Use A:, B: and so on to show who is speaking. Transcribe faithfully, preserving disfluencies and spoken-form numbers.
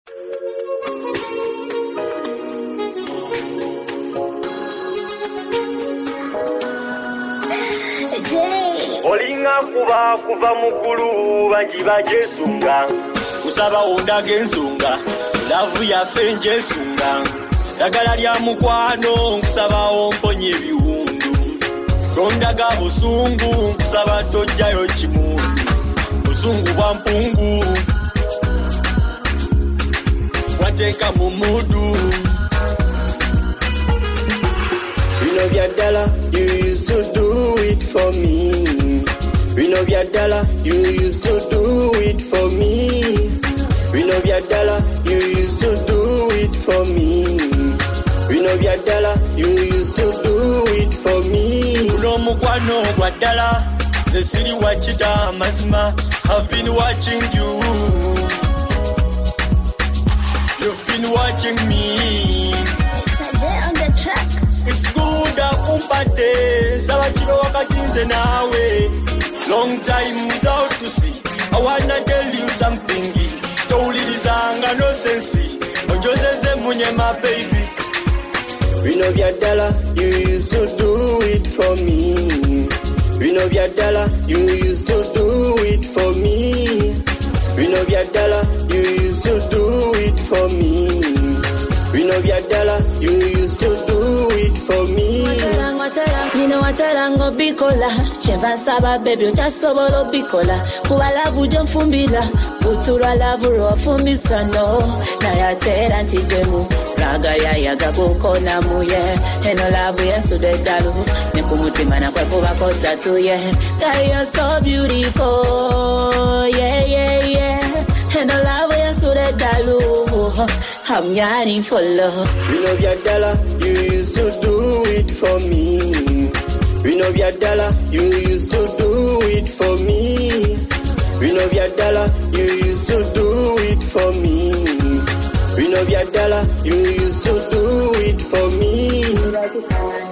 A: Olinga kuba kuva mukulu bajiba jesunga kusaba onda gensunga lavu ya fenje sunga dagala lya mukwano kusaba omponye biwundu gondaga busungu kusaba tojjayo chimundu busungu bwa mpungu wateka mumudu you know your dollar you used to do it for me. We know your dollar, you used to do it for me. We know your dollar, you used to do it for me. We know your dollar, you used to do it for me. Uno mukwano kwa dollar, the city wachida mazima. I've been watching you. You've been watching me.
B: On the track.
A: It's good that umpate, sawachiba wakatinze nawe. Long time without to see. I wanna tell you something. Toulizanga no sensi. Ojose munye my baby. We know your dollar, you used to do it for me. We know your dollar, you used to do it for me. We know your dollar, you used to do it for me. We know your dollar, you used to do it for me.
C: You know what I go bikola. Cheva saba baby, you just sobolo bikola. Kuala vujo fumbila. Utura lavuro fumbisa no. Na ya tera ntidemu. Raga ya yaga buko na muye. Heno lavu ya sude dalu. Nekumuti mana kwa kuwa kota tu ye. That you're so beautiful. Yeah, yeah, yeah. Heno lavu ya sude dalu. I'm yearning for love.
A: We know your dollar, you used to do it for me. We know your dollar, you used to do it for me. We know your dollar, you used to do it for me. We know your dollar, you used to do it for me.